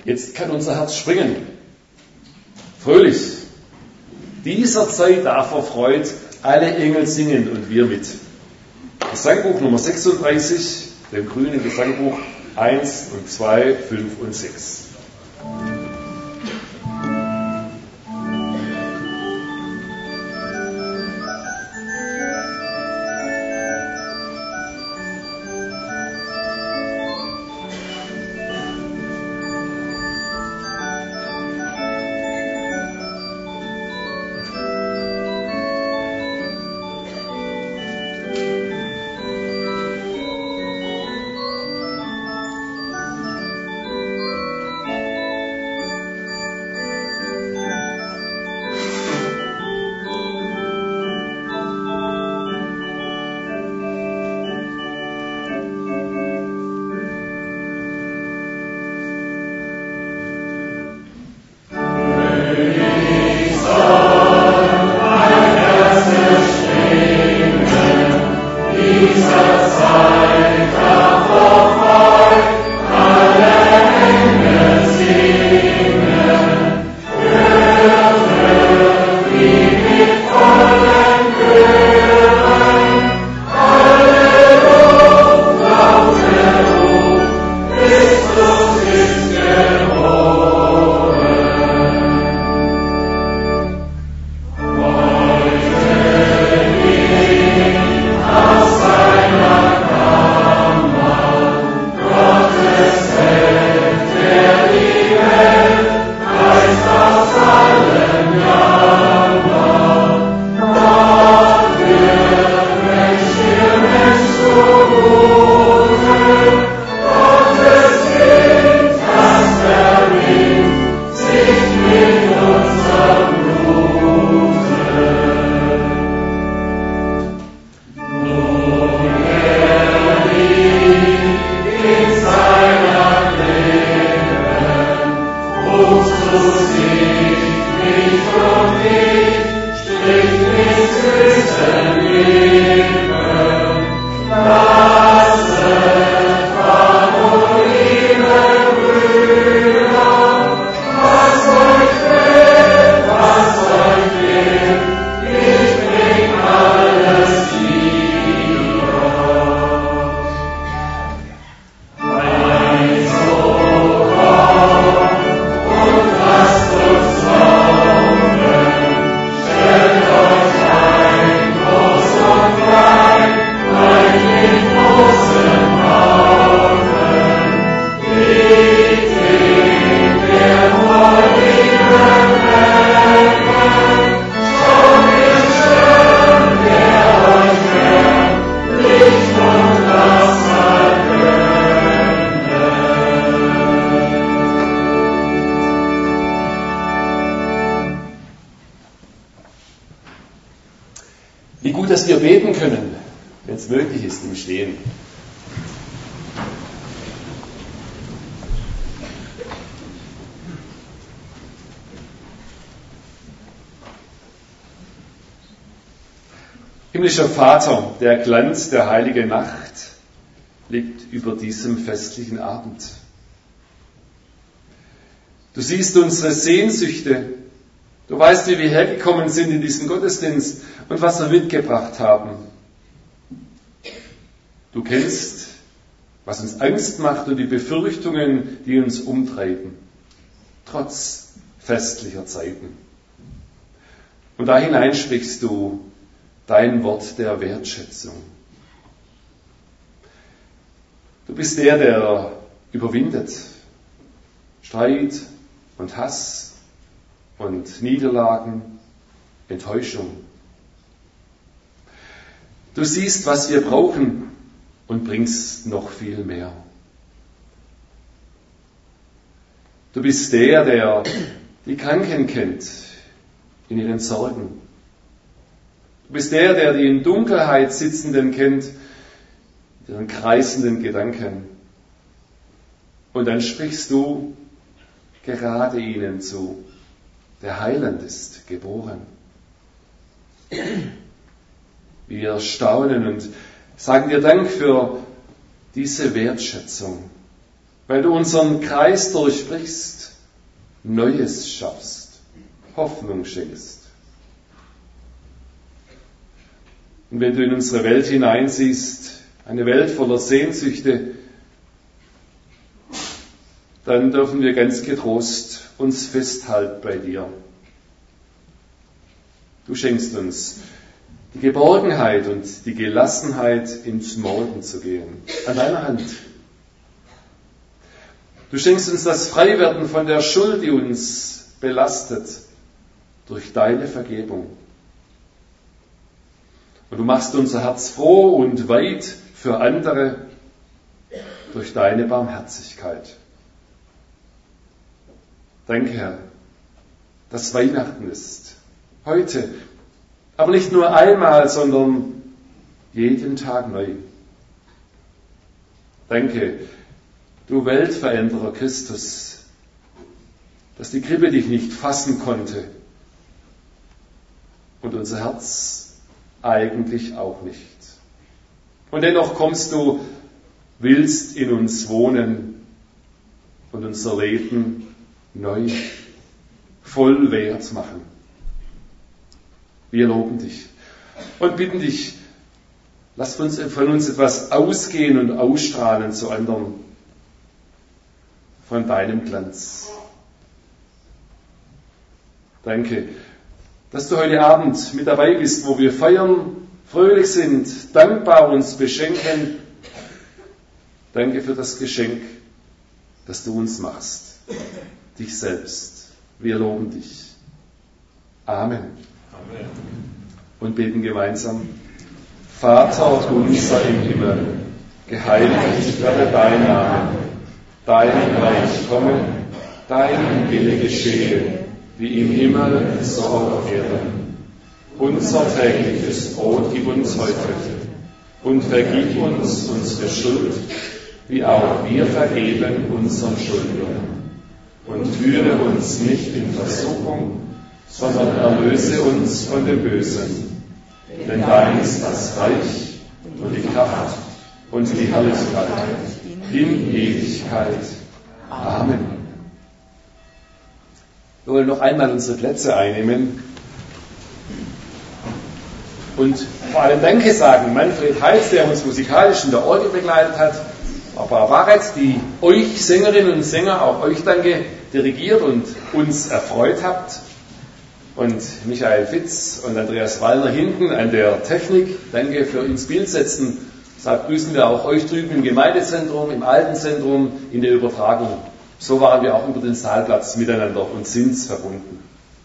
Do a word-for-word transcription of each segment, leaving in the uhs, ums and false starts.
Jetzt kann unser Herz springen. Fröhlich. Dieser Zeit darf er freut alle Engel singen und wir mit. Gesangbuch Nummer sechsunddreißig, dem grünen Gesangbuch eins und zwei, fünf und sechs. Wie gut, dass wir beten können, wenn es möglich ist, im Stehen. Himmlischer Vater, der Glanz der heiligen Nacht liegt über diesem festlichen Abend. Du siehst unsere Sehnsüchte. Du weißt, wie wir hergekommen sind in diesen Gottesdienst und was wir mitgebracht haben. Du kennst, was uns Angst macht und die Befürchtungen, die uns umtreiben, trotz festlicher Zeiten. Und da hinein sprichst du dein Wort der Wertschätzung. Du bist der, der überwindet Streit und Hass und Niederlagen, Enttäuschung. Du siehst, was wir brauchen und bringst noch viel mehr. Du bist der, der die Kranken kennt in ihren Sorgen. Du bist der, der die in Dunkelheit Sitzenden kennt, in ihren kreisenden Gedanken. Und dann sprichst du gerade ihnen zu. Der Heiland ist geboren. Wir staunen und sagen dir Dank für diese Wertschätzung, weil du unseren Kreis durchbrichst Neues schaffst, Hoffnung schenkst. Und wenn du in unsere Welt hineinsiehst, eine Welt voller Sehnsüchte, dann dürfen wir ganz getrost uns festhalten bei dir. Du schenkst uns die Geborgenheit und die Gelassenheit, ins Morgen zu gehen, an deiner Hand. Du schenkst uns das Freiwerden von der Schuld, die uns belastet, durch deine Vergebung. Und du machst unser Herz froh und weit für andere durch deine Barmherzigkeit. Danke, Herr, dass Weihnachten ist. Heute. Aber nicht nur einmal, sondern jeden Tag neu. Danke, du Weltveränderer Christus, dass die Krippe dich nicht fassen konnte und unser Herz eigentlich auch nicht. Und dennoch kommst du, willst in uns wohnen und unser Leben neu, voll wert machen. Wir loben dich und bitten dich, lass uns von uns etwas ausgehen und ausstrahlen zu anderen von deinem Glanz. Danke, dass du heute Abend mit dabei bist, wo wir feiern, fröhlich sind, dankbar uns beschenken. Danke für das Geschenk, das du uns machst, dich selbst. Wir loben dich. Amen. Amen. Und beten gemeinsam. Vater unser im Himmel, geheiligt werde dein Name, dein Reich komme, dein Wille geschehe, wie im Himmel, so auf Erden. Unser tägliches Brot gib uns heute und vergib uns unsere Schuld, wie auch wir vergeben unseren Schuldigern. Und führe uns nicht in Versuchung, sondern erlöse uns von dem Bösen. Denn dein ist das Reich und die Kraft und die Herrlichkeit in Ewigkeit. Amen. Wir wollen noch einmal unsere Plätze einnehmen und vor allem Danke sagen. Manfred Heitz, der uns musikalisch in der Orgel begleitet hat, Barbara Waretz, die euch Sängerinnen und Sänger, auch euch danke, dirigiert und uns erfreut habt. Und Michael Fitz und Andreas Wallner hinten an der Technik. Danke für ins Bild setzen. Deshalb grüßen wir auch euch drüben im Gemeindezentrum, im Altenzentrum, in der Übertragung. So waren wir auch über den Saalplatz miteinander und sind verbunden.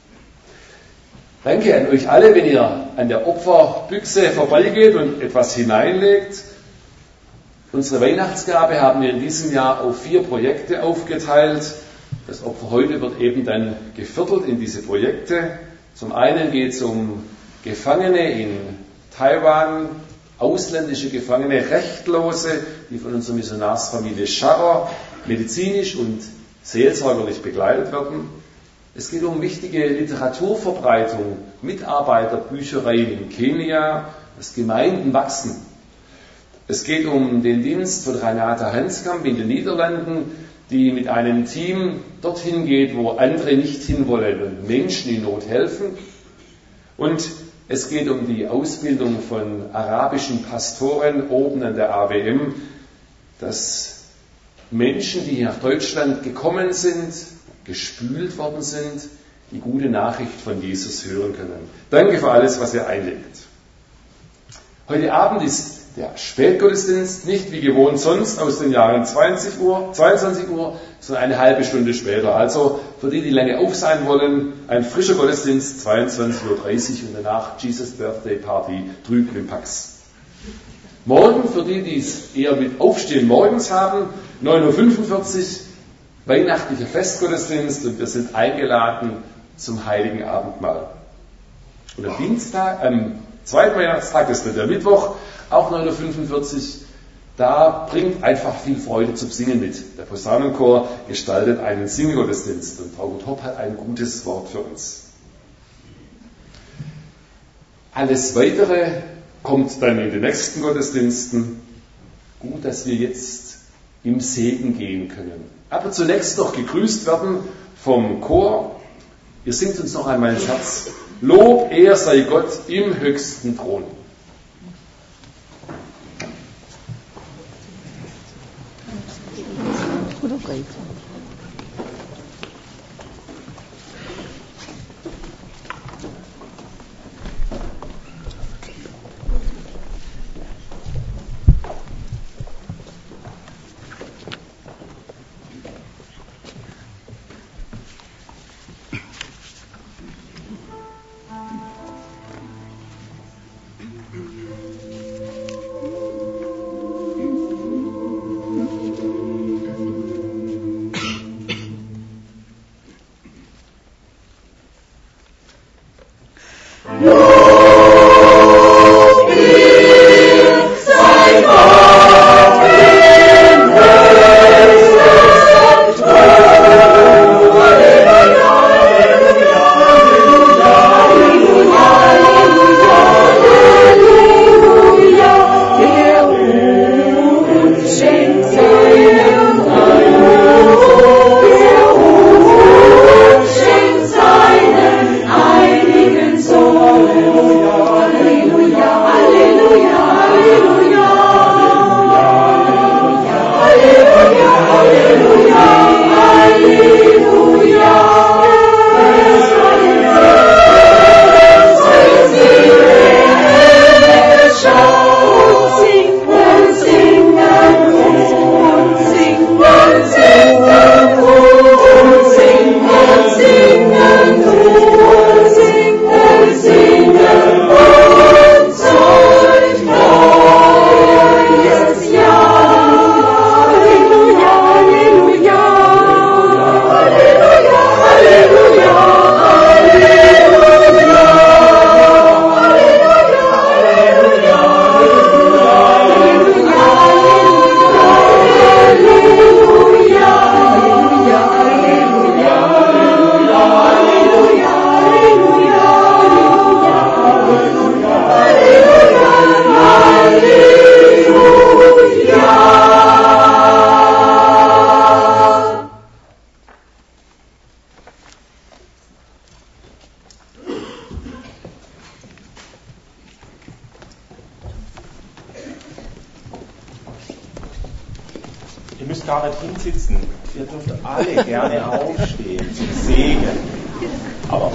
Danke an euch alle, wenn ihr an der Opferbüchse vorbeigeht und etwas hineinlegt. Unsere Weihnachtsgabe haben wir in diesem Jahr auf vier Projekte aufgeteilt. Das Opfer heute wird eben dann geviertelt in diese Projekte. Zum einen geht es um Gefangene in Taiwan, ausländische Gefangene, Rechtlose, die von unserer Missionarsfamilie Scharrer medizinisch und seelsorgerlich begleitet werden. Es geht um wichtige Literaturverbreitung, Mitarbeiterbüchereien in Kenia, dass Gemeinden wachsen. Es geht um den Dienst von Renate Hanskamp in den Niederlanden, die mit einem Team dorthin geht, wo andere nicht hinwollen und Menschen in Not helfen. Und es geht um die Ausbildung von arabischen Pastoren oben an der A W M, dass Menschen, die nach Deutschland gekommen sind, gespült worden sind, die gute Nachricht von Jesus hören können. Danke für alles, was ihr einlegt. Heute Abend ist der Spätgottesdienst, nicht wie gewohnt sonst aus den Jahren zweiundzwanzig Uhr, zweiundzwanzig Uhr, sondern eine halbe Stunde später. Also für die, die lange auf sein wollen, ein frischer Gottesdienst, zweiundzwanzig Uhr dreißig und danach Jesus Birthday Party drüben im Pax. Morgen, für die, die es eher mit Aufstehen morgens haben, neun Uhr fünfundvierzig, weihnachtlicher Festgottesdienst und wir sind eingeladen zum Heiligen Abendmahl. Und am Dienstag, am zweiten Weihnachtstag, das wird der Mittwoch, auch neun Uhr fünfundvierzig, da bringt einfach viel Freude zum Singen mit. Der Posaunenchor gestaltet einen Singgottesdienst und Frau Hopp hat ein gutes Wort für uns. Alles Weitere kommt dann in den nächsten Gottesdiensten. Gut, dass wir jetzt im Segen gehen können. Aber zunächst noch gegrüßt werden vom Chor. Ihr singt uns noch einmal ins Herz. Lob, er sei Gott im höchsten Thron. Ihr müsst gar nicht hinsitzen. Ihr dürft alle gerne aufstehen zum Segen. Aber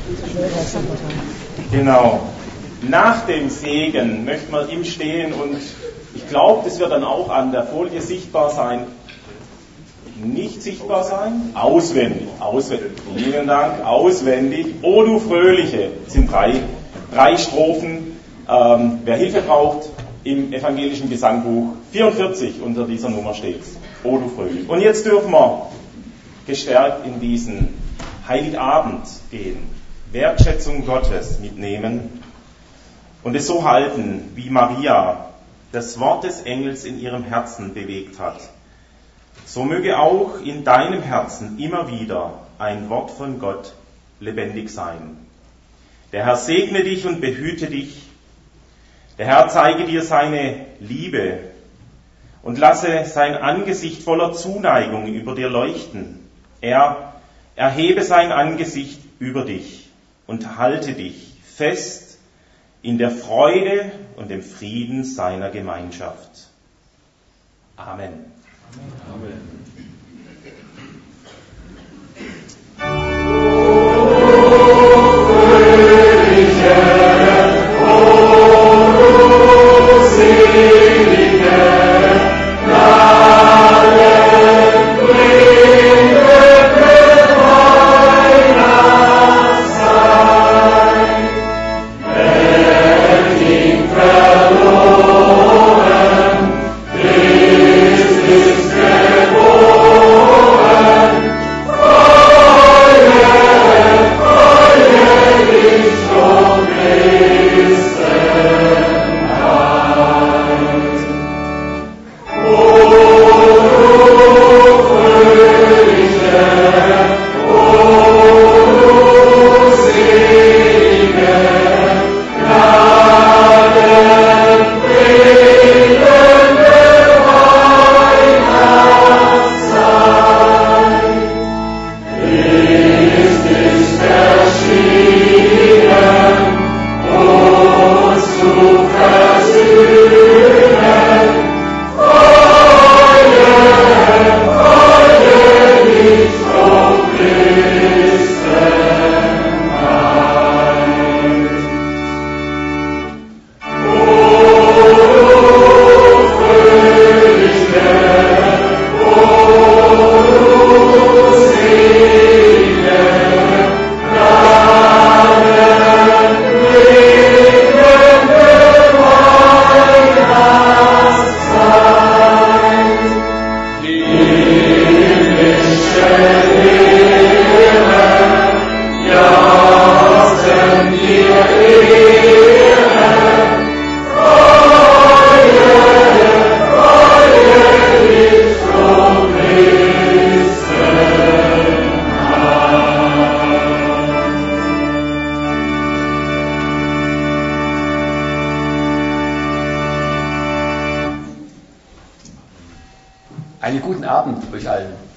genau. Nach dem Segen möchte man im Stehen, und ich glaube, das wird dann auch an der Folie sichtbar sein. Nicht sichtbar sein? Auswendig. Auswendig. Vielen Dank. Auswendig. O du Fröhliche. Das sind drei, drei Strophen. Ähm, wer Hilfe braucht, im evangelischen Gesangbuch vierundvierzig unter dieser Nummer steht's. O du Fröhliche. Und jetzt dürfen wir gestärkt in diesen Heiligabend gehen. Wertschätzung Gottes mitnehmen und es so halten, wie Maria das Wort des Engels in ihrem Herzen bewegt hat. So möge auch in deinem Herzen immer wieder ein Wort von Gott lebendig sein. Der Herr segne dich und behüte dich. Der Herr zeige dir seine Liebe und lasse sein Angesicht voller Zuneigung über dir leuchten. Er erhebe sein Angesicht über dich und halte dich fest in der Freude und dem Frieden seiner Gemeinschaft. Amen. Amen. Oh einen guten Abend euch allen.